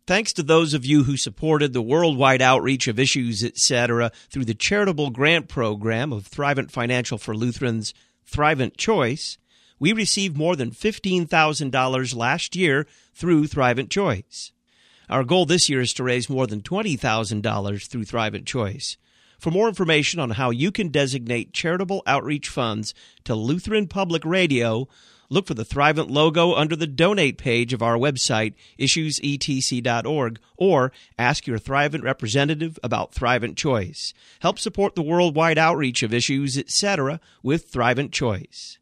Thanks to those of you who supported the worldwide outreach of Issues, etc. through the charitable grant program of Thrivent Financial for Lutherans' Thrivent Choice, we received more than $15,000 last year through Thrivent Choice. Our goal this year is to raise more than $20,000 through Thrivent Choice. For more information on how you can designate charitable outreach funds to Lutheran Public Radio, look for the Thrivent logo under the Donate page of our website, issuesetc.org, or ask your Thrivent representative about Thrivent Choice. Help support the worldwide outreach of Issues, etc. with Thrivent Choice.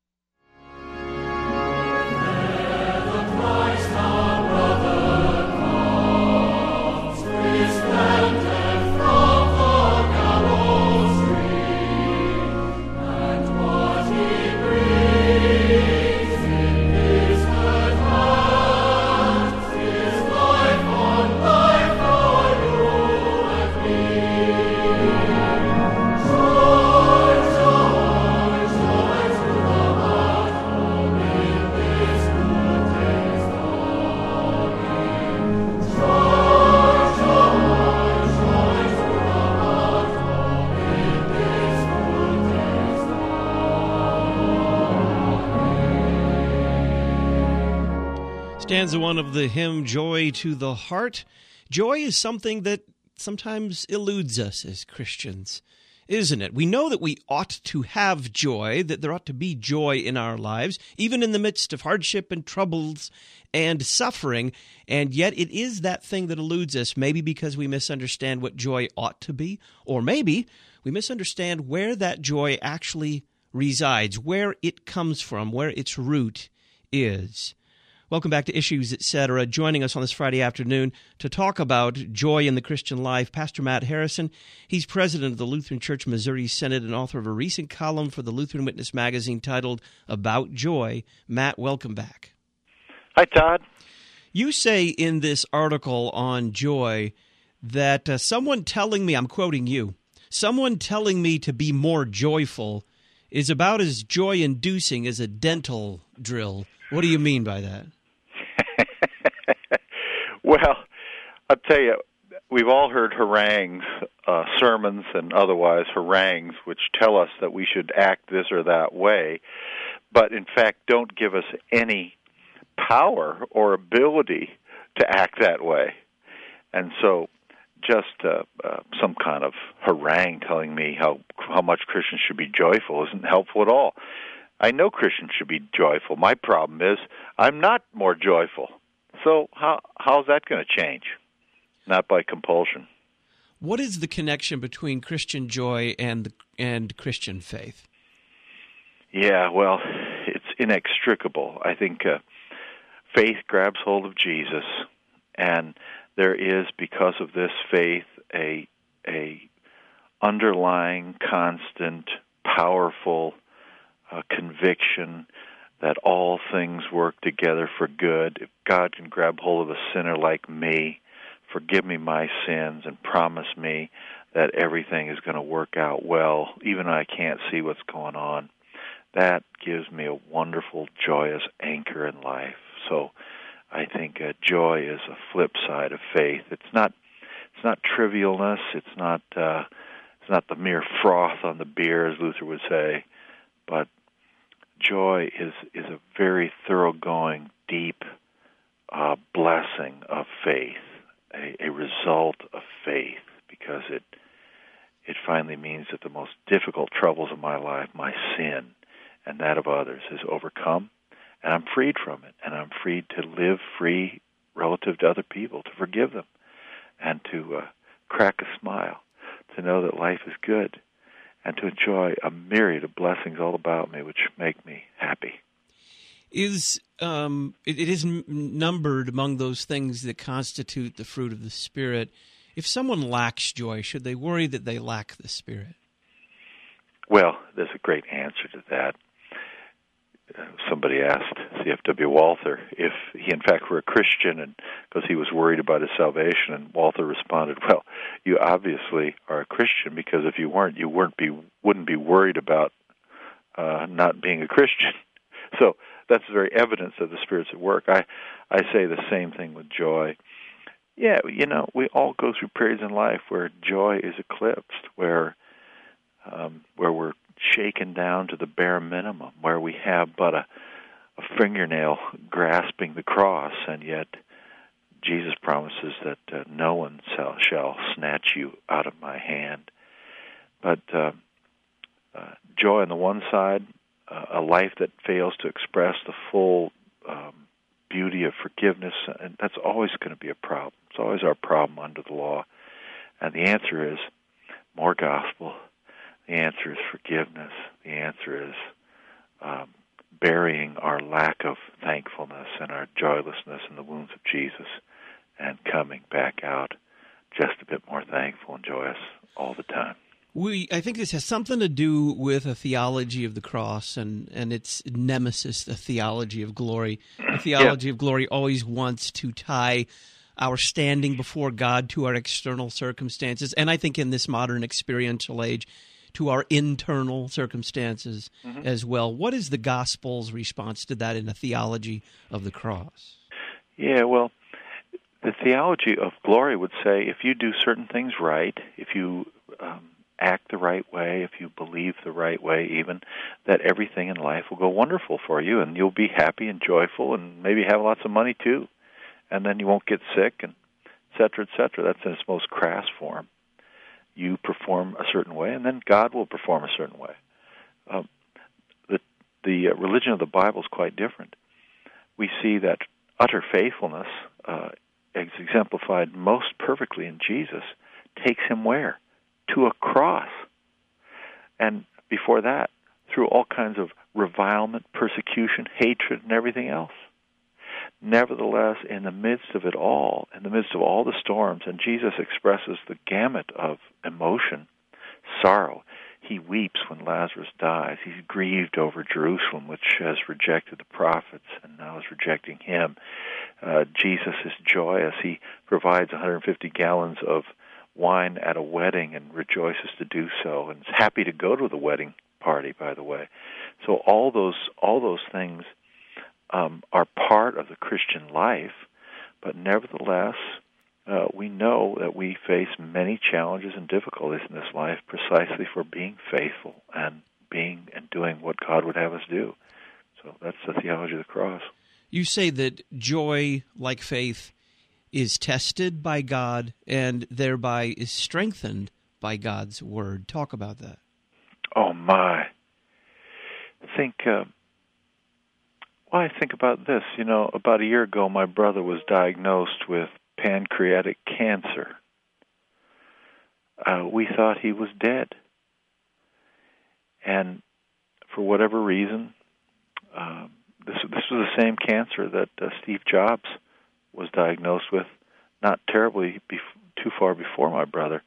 Stanza 1 of the hymn, Joy to the Heart. Joy is something that sometimes eludes us as Christians, isn't it? We know that we ought to have joy, that there ought to be joy in our lives, even in the midst of hardship and troubles and suffering, and yet it is that thing that eludes us, maybe because we misunderstand what joy ought to be, or maybe we misunderstand where that joy actually resides, where it comes from, where its root is. Welcome back to Issues, etc. Joining us on this Friday afternoon to talk about joy in the Christian life, Pastor Matt Harrison. He's president of the Lutheran Church Missouri Synod and author of a recent column for the Lutheran Witness magazine titled About Joy. Matt, welcome back. Hi, Todd. You say in this article on joy that someone telling me, I'm quoting you, someone telling me to be more joyful is about as joy-inducing as a dental drill. What do you mean by that? Well, I'll tell you, we've all heard harangues, sermons and otherwise harangues, which tell us that we should act this or that way, but in fact don't give us any power or ability to act that way. And so just some kind of harangue telling me how much Christians should be joyful isn't helpful at all. I know Christians should be joyful. My problem is I'm not more joyful. So how's that going to change? Not by compulsion. What is the connection between Christian joy and Christian faith? Yeah, well, it's inextricable. I think faith grabs hold of Jesus, and there is, because of this faith, a underlying, constant, powerful conviction that all things work together for good. If God can grab hold of a sinner like me, forgive me my sins, and promise me that everything is going to work out well, even though I can't see what's going on, that gives me a wonderful, joyous anchor in life. So I think joy is a flip side of faith. It's not trivialness. It's not the mere froth on the beer, as Luther would say, but joy is a very thoroughgoing, deep blessing of faith, a result of faith, because it finally means that the most difficult troubles of my life, my sin and that of others, is overcome, and I'm freed from it, and I'm freed to live free relative to other people, to forgive them, and to crack a smile, to know that life is good, and to enjoy a myriad of blessings all about me, which make me happy. It is numbered among those things that constitute the fruit of the Spirit. If someone lacks joy, should they worry that they lack the Spirit? Well, there's a great answer to that. Somebody asked C.F.W. Walther if he in fact were a Christian, and because he was worried about his salvation, and Walther responded, well, you obviously are a Christian, because if you weren't, you wouldn't be worried about not being a Christian. So that's very evidence of the Spirit's at work. I say the same thing with joy. Yeah, we all go through periods in life where joy is eclipsed, where we're shaken down to the bare minimum, where we have but a fingernail grasping the cross, and yet Jesus promises that no one shall snatch you out of my hand. But joy on the one side, a life that fails to express the full beauty of forgiveness, and that's always going to be a problem. It's always our problem under the law. And the answer is more gospel. The answer is forgiveness. The answer is burying our lack of thankfulness and our joylessness in the wounds of Jesus and coming back out just a bit more thankful and joyous all the time. I think this has something to do with a theology of the cross and its nemesis, the theology of glory. The theology of glory always wants to tie our standing before God to our external circumstances, and I think in this modern experiential age, to our internal circumstances as well. What is the gospel's response to that in a theology of the cross? Yeah, well, the theology of glory would say if you do certain things right, if you act the right way, if you believe the right way even, that everything in life will go wonderful for you, and you'll be happy and joyful and maybe have lots of money too. And then you won't get sick, and et cetera, et cetera. That's in its most crass form. You perform a certain way, and then God will perform a certain way. The religion of the Bible is quite different. We see that utter faithfulness, as exemplified most perfectly in Jesus, takes him where? To a cross. And before that, through all kinds of revilement, persecution, hatred, and everything else. Nevertheless, in the midst of it all, in the midst of all the storms, and Jesus expresses the gamut of emotion, sorrow. He weeps when Lazarus dies. He's grieved over Jerusalem, which has rejected the prophets and now is rejecting him. Jesus is joyous. He provides 150 gallons of wine at a wedding and rejoices to do so, and is happy to go to the wedding party, by the way. So all those things are part of the Christian life, but nevertheless, we know that we face many challenges and difficulties in this life precisely for being faithful and being and doing what God would have us do. So that's the theology of the cross. You say that joy, like faith, is tested by God and thereby is strengthened by God's Word. Talk about that. Oh, my. I think about this. About a year ago, my brother was diagnosed with pancreatic cancer. We thought he was dead. And for whatever reason, this was the same cancer that Steve Jobs was diagnosed with, not terribly too far before my brother.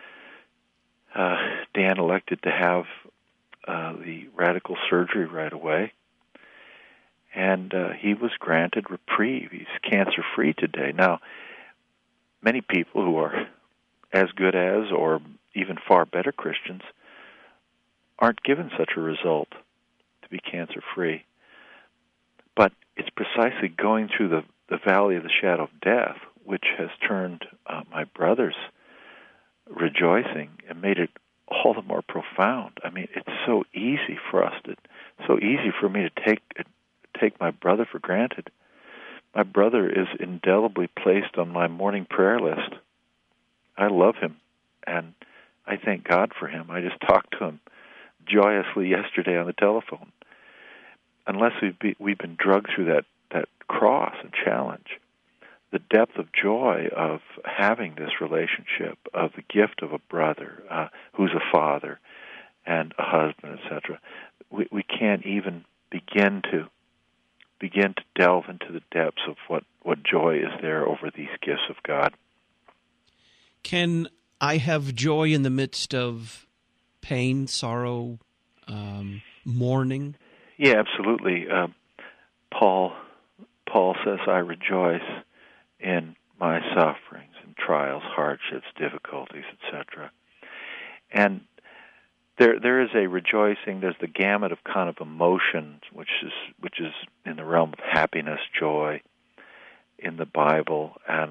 Dan elected to have the radical surgery right away, and he was granted reprieve. He's cancer-free today. Now, many people who are as good as or even far better Christians aren't given such a result to be cancer-free. But it's precisely going through the valley of the shadow of death which has turned my brother's rejoicing and made it all the more profound. I mean, it's so easy for me to take my brother for granted. My brother is indelibly placed on my morning prayer list. I love him, and I thank God for him. I just talked to him joyously yesterday on the telephone. Unless we've been drugged through that cross and challenge, the depth of joy of having this relationship, of the gift of a brother who's a father and a husband, etc., we can't even begin to delve into the depths of what joy is there over these gifts of God. Can I have joy in the midst of pain, sorrow, mourning? Yeah, absolutely. Paul says, I rejoice in my sufferings and trials, hardships, difficulties, etc. And there is a rejoicing. There's the gamut of kind of emotions, which is in the realm of happiness, joy, in the Bible, and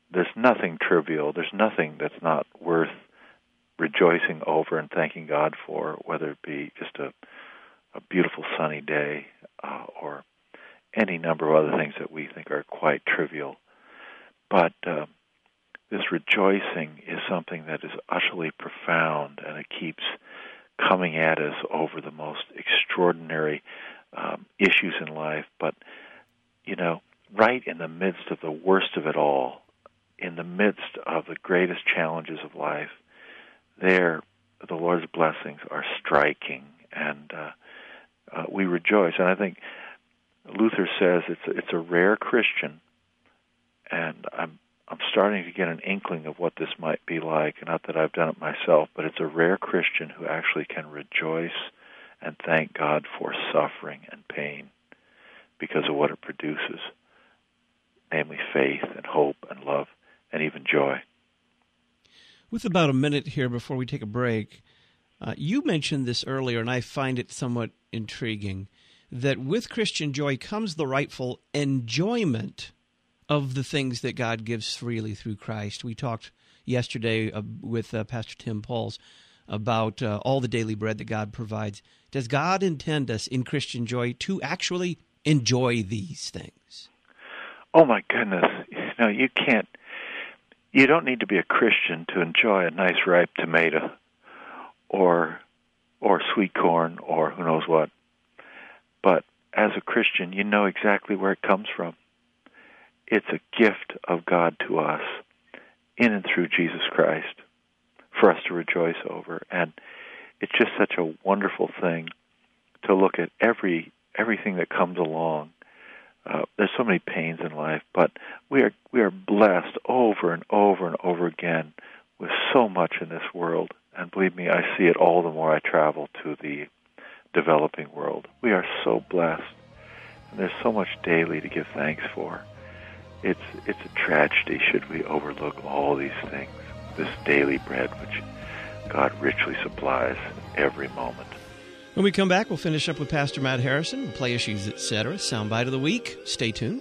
there's nothing trivial. There's nothing that's not worth rejoicing over and thanking God for, whether it be just a beautiful sunny day or any number of other things that we think are quite trivial. But this rejoicing is something that is utterly profound, and it keeps coming at us over the most extraordinary issues in life. But, right in the midst of the worst of it all, in the midst of the greatest challenges of life, there the Lord's blessings are striking, and we rejoice. And I think Luther says it's a rare Christian, and I'm starting to get an inkling of what this might be like. Not that I've done it myself, but it's a rare Christian who actually can rejoice and thank God for suffering and pain because of what it produces, namely faith and hope and love and even joy. With about a minute here before we take a break, you mentioned this earlier, and I find it somewhat intriguing, that with Christian joy comes the rightful enjoyment of the things that God gives freely through Christ. We talked yesterday with Pastor Tim Pauls about all the daily bread that God provides. Does God intend us in Christian joy to actually enjoy these things? Oh, my goodness. You don't need to be a Christian to enjoy a nice ripe tomato or sweet corn or who knows what. But as a Christian, you know exactly where it comes from. It's a gift of God to us in and through Jesus Christ for us to rejoice over. And it's just such a wonderful thing to look at everything that comes along. There's so many pains in life, but we are blessed over and over and over again with so much in this world. And believe me, I see it all the more I travel to the developing world. We are so blessed, and there's so much daily to give thanks for. It's a tragedy should we overlook all these things, this daily bread which God richly supplies every moment. When we come back, we'll finish up with Pastor Matt Harrison and play Issues, Etc. Soundbite of the week. Stay tuned.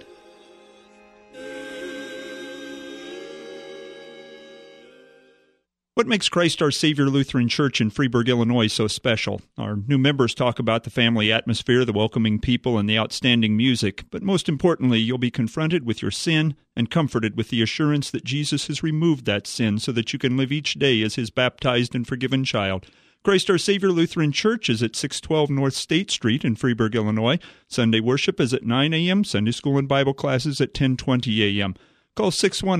What makes Christ Our Savior Lutheran Church in Freeburg, Illinois so special? Our new members talk about the family atmosphere, the welcoming people, and the outstanding music. But most importantly, you'll be confronted with your sin and comforted with the assurance that Jesus has removed that sin so that you can live each day as His baptized and forgiven child. Christ Our Savior Lutheran Church is at 612 North State Street in Freeburg, Illinois. Sunday worship is at 9 a.m., Sunday school and Bible classes at 10:20 a.m. Call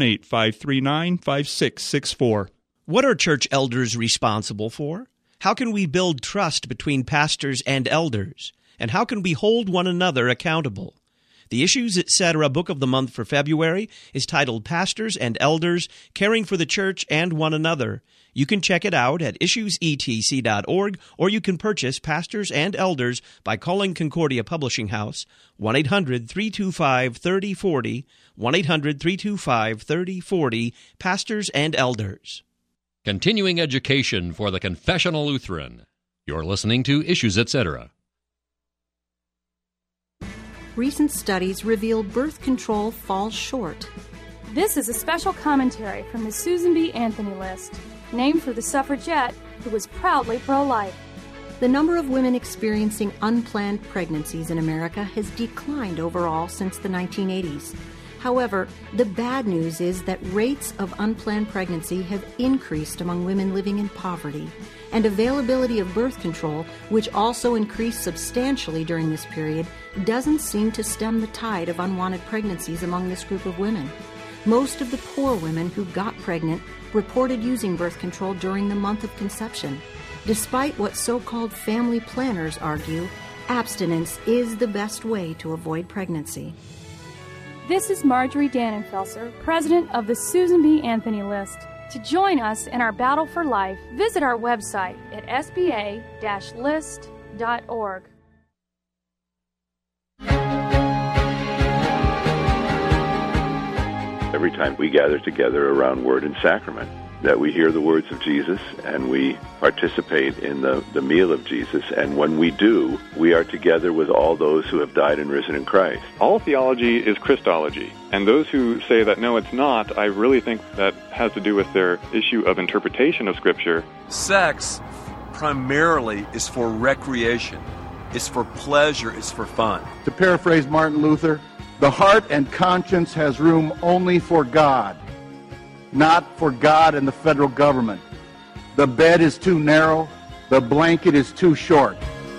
618-539-5664. What are church elders responsible for? How can we build trust between pastors and elders? And how can we hold one another accountable? The Issues, Etc. Book of the Month for February is titled Pastors and Elders, Caring for the Church and One Another. You can check it out at issuesetc.org, or you can purchase Pastors and Elders by calling Concordia Publishing House, 1-800-325-3040, 1-800-325-3040, Pastors and Elders. Continuing education for the Confessional Lutheran. You're listening to Issues, Etc. Recent studies reveal birth control falls short. This is a special commentary from the Susan B. Anthony List, named for the suffragette who was proudly pro-life. The number of women experiencing unplanned pregnancies in America has declined overall since the 1980s. However, the bad news is that rates of unplanned pregnancy have increased among women living in poverty, and availability of birth control, which also increased substantially during this period, doesn't seem to stem the tide of unwanted pregnancies among this group of women. Most of the poor women who got pregnant reported using birth control during the month of conception. Despite what so-called family planners argue, abstinence is the best way to avoid pregnancy. This is Marjorie Dannenfelser, president of the Susan B. Anthony List. To join us in our battle for life, visit our website at sba-list.org. Every time we gather together around Word and Sacrament, that we hear the words of Jesus and we participate in the meal of Jesus. And when we do, we are together with all those who have died and risen in Christ. All theology is Christology. And those who say that, no, it's not, I really think that has to do with their issue of interpretation of Scripture. Sex primarily is for recreation. It's for pleasure. It's for fun. To paraphrase Martin Luther, the heart and conscience has room only for God, not for God and the federal government. The bed is too narrow. The blanket is too short.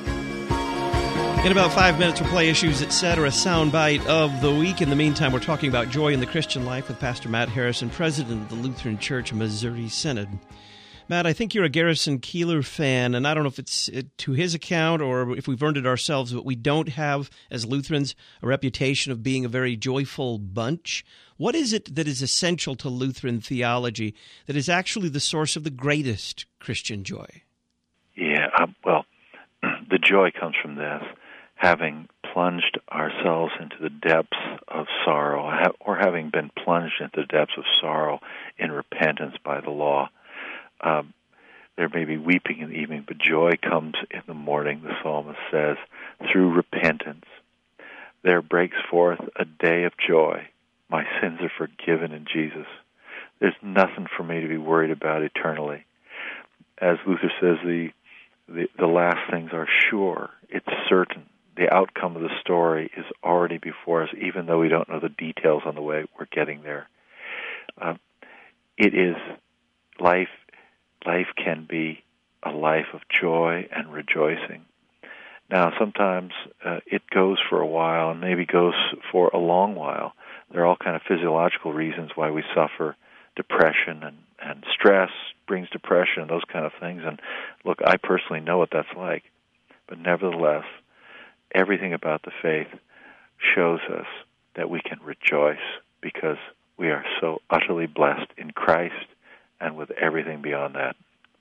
In about 5 minutes, we'll play Issues, Etc. soundbite of the week. In the meantime, we're talking about joy in the Christian life with Pastor Matt Harrison, president of the Lutheran Church Missouri Synod. Matt, I think you're a Garrison Keillor fan, and I don't know if it's to his account or if we've earned it ourselves, but we don't have, as Lutherans, a reputation of being a very joyful bunch. What is it that is essential to Lutheran theology that is actually the source of the greatest Christian joy? Yeah, well, the joy comes from this. Having plunged ourselves into the depths of sorrow, or having been plunged into the depths of sorrow in repentance by the law. There may be weeping in the evening, but joy comes in the morning, the psalmist says. Through repentance, there breaks forth a day of joy. My sins are forgiven in Jesus. There's nothing for me to be worried about eternally. As Luther says, the last things are sure. It's certain. The outcome of the story is already before us, even though we don't know the details on the way we're getting there. It is life. Life can be a life of joy and rejoicing. Now, sometimes it goes for a while and maybe goes for a long while. There are all kind of physiological reasons why we suffer depression, and stress brings depression and those kind of things. And look, I personally know what that's like. But nevertheless, everything about the faith shows us that we can rejoice because we are so utterly blessed in Christ and with everything beyond that.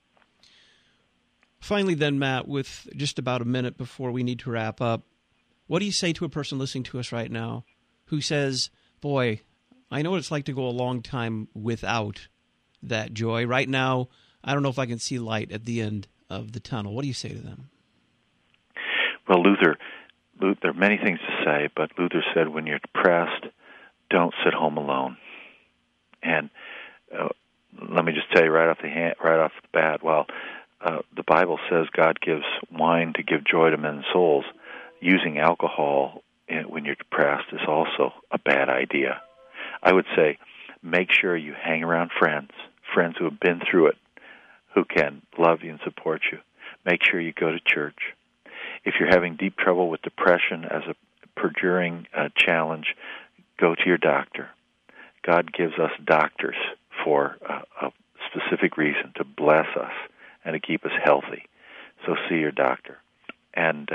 Finally then, Matt, with just about a minute before we need to wrap up, what do you say to a person listening to us right now who says, boy, I know what it's like to go a long time without that joy. Right now, I don't know if I can see light at the end of the tunnel. What do you say to them? Well, Luther, there are many things to say, but Luther said when you're depressed, don't sit home alone. And let me just tell you right off the bat, the Bible says God gives wine to give joy to men's souls. Using alcohol when you're depressed is also a bad idea. I would say make sure you hang around friends who have been through it, who can love you and support you. Make sure you go to church. If you're having deep trouble with depression as a perduring challenge, go to your doctor. God gives us doctors for a specific reason, to bless us and to keep us healthy. So see your doctor. And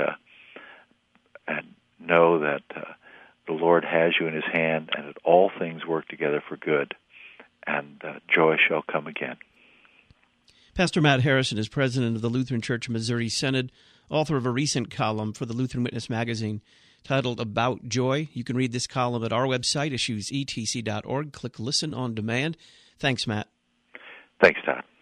know that the Lord has you in His hand, and that all things work together for good, and joy shall come again. Pastor Matt Harrison is president of the Lutheran Church Missouri Synod, author of a recent column for the Lutheran Witness magazine titled About Joy. You can read this column at our website, issuesetc.org. Click Listen on Demand. Thanks, Matt. Thanks, Todd.